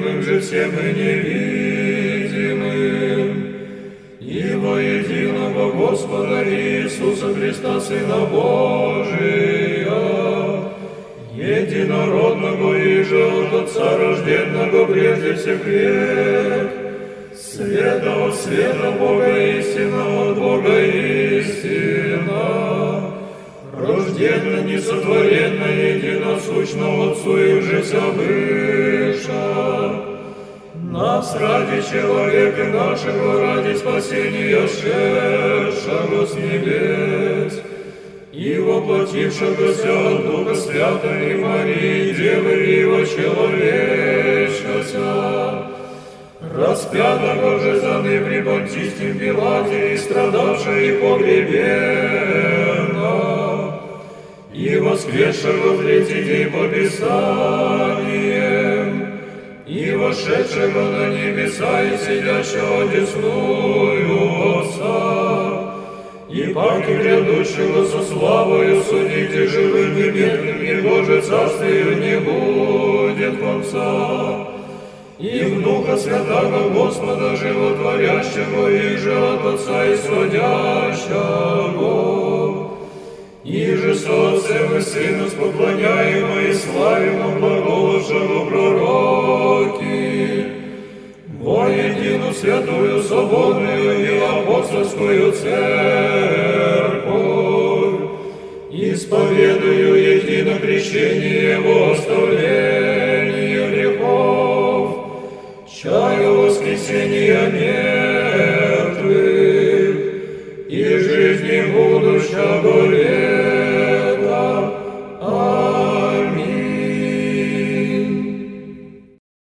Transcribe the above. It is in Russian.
видимым же всем и невидимым, и во единого Господа Иисуса Христа, Сына Божия, единородного и же от Отца рожденного прежде всех век, света от света, Бога истина от Бога истина, рожденно, несотворенно, единосущно Отцу и же вся быша, нас ради человека нашего, ради спасения шедшего с небес, и воплотившегося от Духа Святого и Марии, Девы Его человечася, распятого же за ныне при Понтийском Пилате, и страдавшего и погребена, и воскресшего в третий день по Писаниям, и вошедшего на небеса, и сидящего одесную Отца, и паки грядущего со славою судите живым и мертвым, Его же царствию не будет конца. И в Духа Святаго Господа Животворящего, и же от Отца исходящего, и же со Отцем и Сыном споклоняемо и славимо глаголошего пророки, во едину святую, соборную и апостольскую церковь, исповедую едино крещение во оставление грехов, чаю воскресения